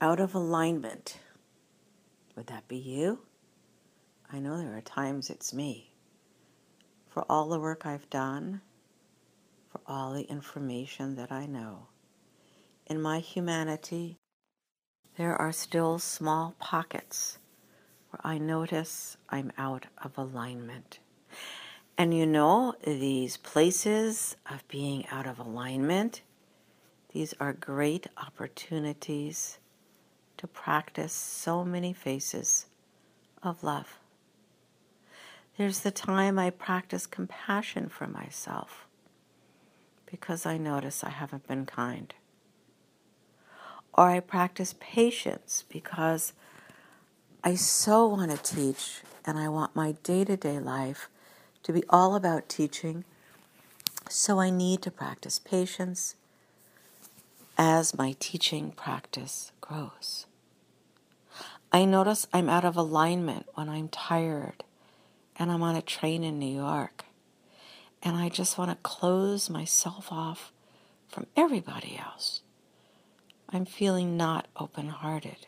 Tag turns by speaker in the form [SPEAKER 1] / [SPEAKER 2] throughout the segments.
[SPEAKER 1] out of alignment. Would that be you? I know there are times it's me. For all the work I've done, for all the information that I know, in my humanity, there are still small pockets where I notice I'm out of alignment. And you know, these places of being out of alignment, these are great opportunities to practice so many faces of love. There's the time I practice compassion for myself because I notice I haven't been kind. Or I practice patience because I so want to teach and I want my day-to-day life to be all about teaching. So I need to practice patience as my teaching practice grows. I notice I'm out of alignment when I'm tired and I'm on a train in New York and I just want to close myself off from everybody else. I'm feeling not open-hearted.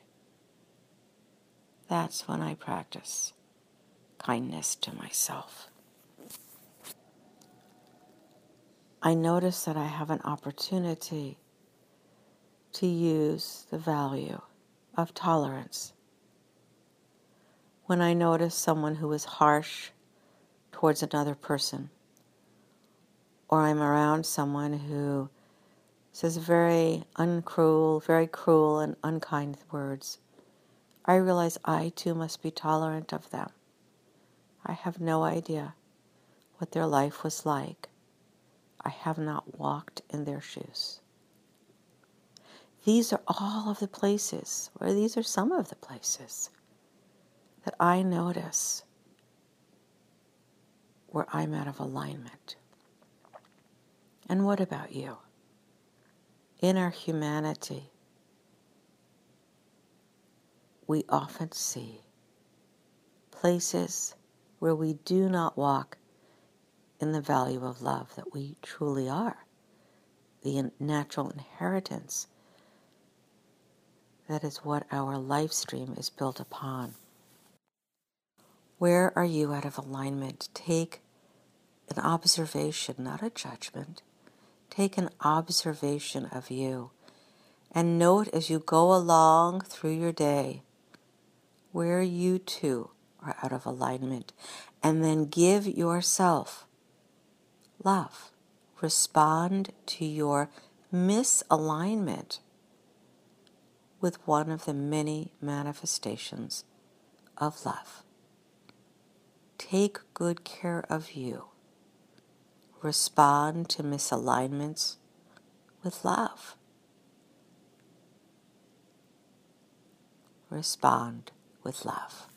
[SPEAKER 1] That's when I practice kindness to myself. I notice that I have an opportunity to use the value of tolerance. When I notice someone who is harsh towards another person, or I'm around someone who says very cruel and unkind words, I realize I too must be tolerant of them. I have no idea what their life was like. I have not walked in their shoes. These are all of the places, or these are some of the places that I notice where I'm out of alignment. And what about you? In our humanity, we often see places where we do not walk in the value of love that we truly are, the natural inheritance that is what our life stream is built upon. Where are you out of alignment? Take an observation, not a judgment. Take an observation of you and note as you go along through your day where you too are out of alignment, and then give yourself love. Respond to your misalignment with one of the many manifestations of love. Take good care of you. Respond to misalignments with love. Respond with love.